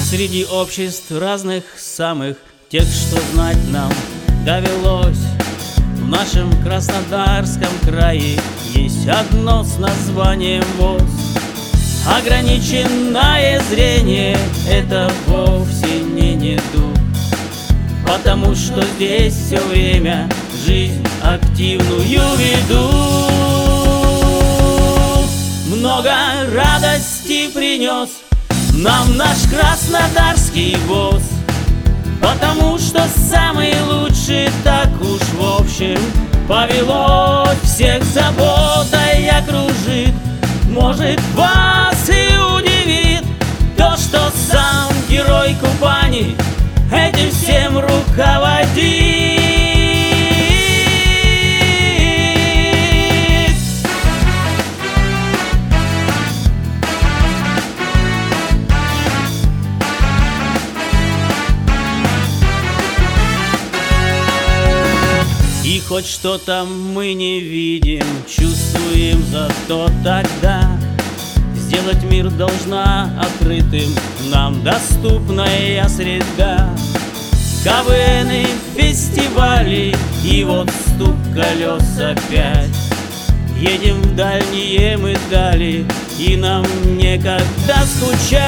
Среди обществ разных самых, тех, что знать нам довелось, в нашем Краснодарском крае есть одно с названием ВОС. Ограниченное зрение — это вовсе не недуг, потому что здесь все время жизнь активную ведут. Много радости принес нам наш Краснодарский ВОС, потому что самый лучший, так уж в общем повелось. Всех заботой окружит, может, вас и удивит то, что сам герой Кубани этим всем руководит. И хоть что-то мы не видим, чувствуем, зато тогда сделать мир должна открытым нам доступная среда. КВН, фестивали, и вот стук колес опять. Едем в дальние мы дали, и нам некогда скучать.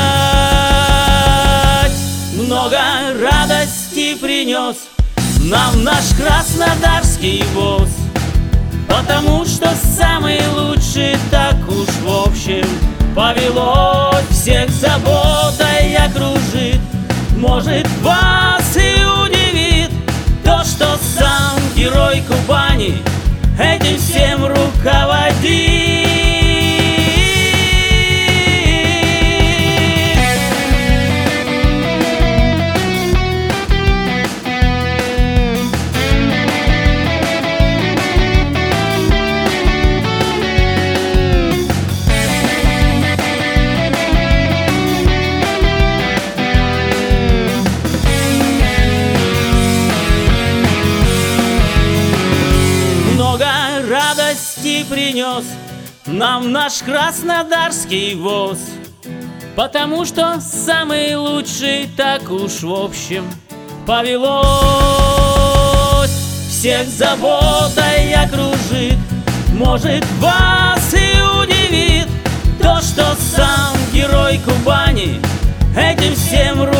Много радости принес нам наш Краснодарский ВОС, потому что самый лучший, так уж в общем повелось. Всех заботой окружит, может, вас и удивит то, что сам герой Кубани этим всем руководит. Радости принес нам наш Краснодарский ВОС, потому что самый лучший, так уж в общем повелось. Всех заботой окружит, может, вас и удивит то, что сам герой Кубани этим всем руководит.